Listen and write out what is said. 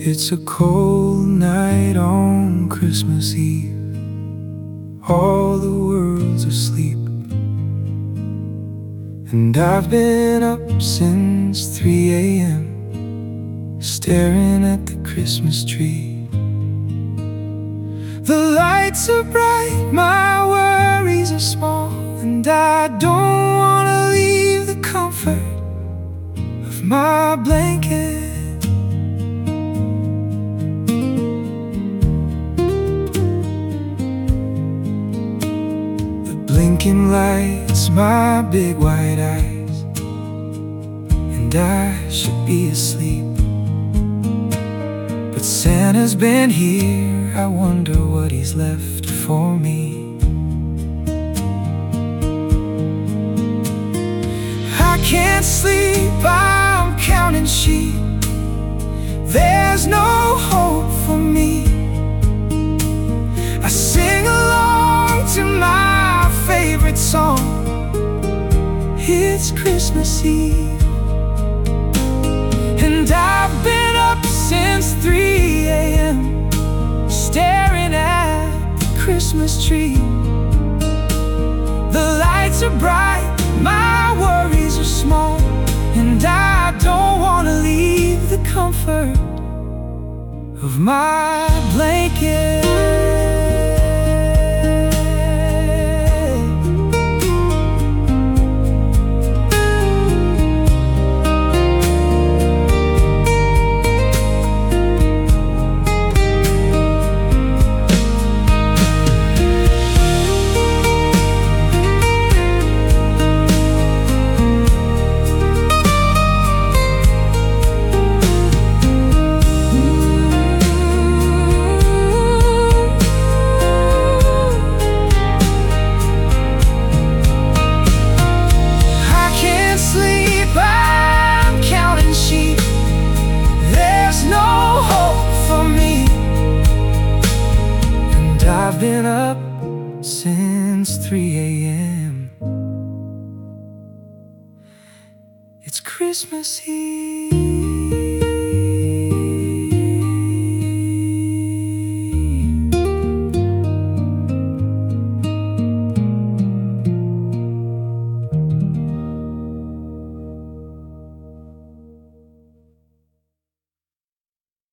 It's a cold night on Christmas Eve. All the world's asleep, and I've been up since 3 a.m. staring at the Christmas tree. The lights are bright, my worries are small, and I don't want to leave the comfort of my blanket. Blinking lights, my big white eyes, and I should be asleep, but Santa's been here. I wonder what he's left for me. I can't sleep, I'm counting sheep. There's no hope for me. I sing along to my favorite song. It's Christmas Eve, and I've been up since 3 a.m. staring at the Christmas tree. The lights are bright, my worries are small, and I don't want to leave the comfort of my blanket. I've been up since 3 a.m. It's Christmas Eve.